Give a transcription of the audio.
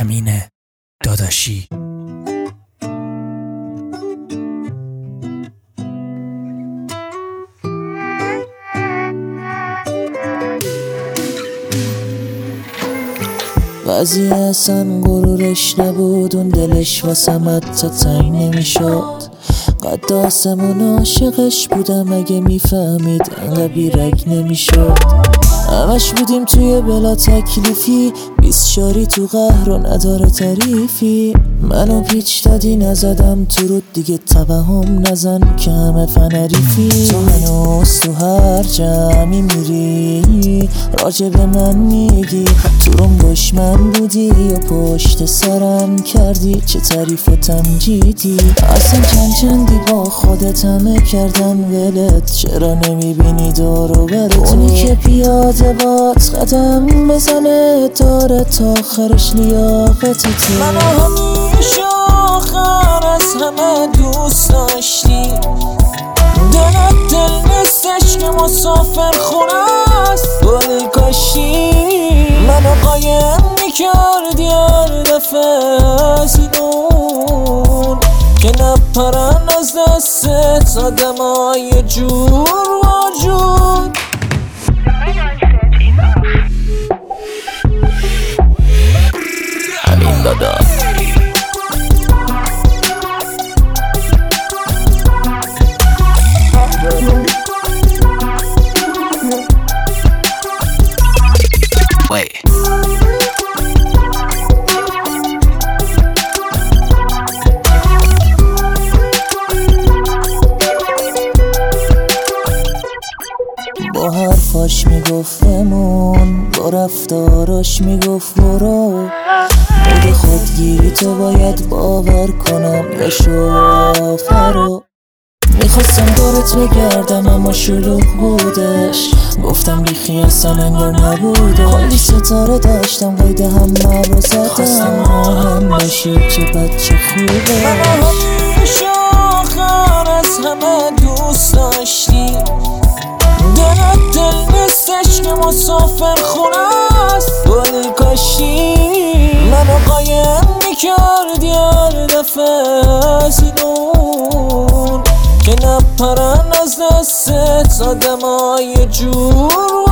امین داداشی. قضیه اصلا غرورش نبود، اون دلش واسم حتی تنگ نمیشد. قد آسمون عاشقش بودم، اگه میفهمید انقدر بیرگ نمیشد. همش بودیم توی بلا تکلیفی، 20 شاری تو قهر و نداره تعریفی. منو پیچ دادی نزدم تو رود، دیگه توهم نزن که همه فنریفی. تو هنوز تو هر جمعی میری راجب من میگی، تو روم دشمن بودی و پشت سرم کردی چه تعریف و تمجیدی. اصلا چندی با خودت همه کردن ولت، چرا نمیبینی دارو برد؟ اونی که پیاده باد قدم بزنه داره تا آخرش لیاقتته. منو همیشه آخر از همه دوست داشتی، دلت دل نیستش که مسافر خونه است. ولی کاشی منو قایم میکردی هر دفعه از اینون، که نپرن از دستت آدمای جور وجود. امین دادا با حرفاش میگفت بمون، با رفتاراش میگفت برو. مود خودگیری تو باید باور کنم یا شوفرو. میخواستم دورت بگردم اما شلوغ بودش، گفتم بیخی اصلا انگار نبوده. کلی ستاره داشتم قید همه رو زدم، خواستم هم باشی چه بچه خوبه. منو همیشه آخر از همه دوست داشتی، دلت دل نیستش که مسافر خونه است. ولی کاشی منو قایم میکردی هر دفعه از اینون، که نپرن از دستت آدمای جور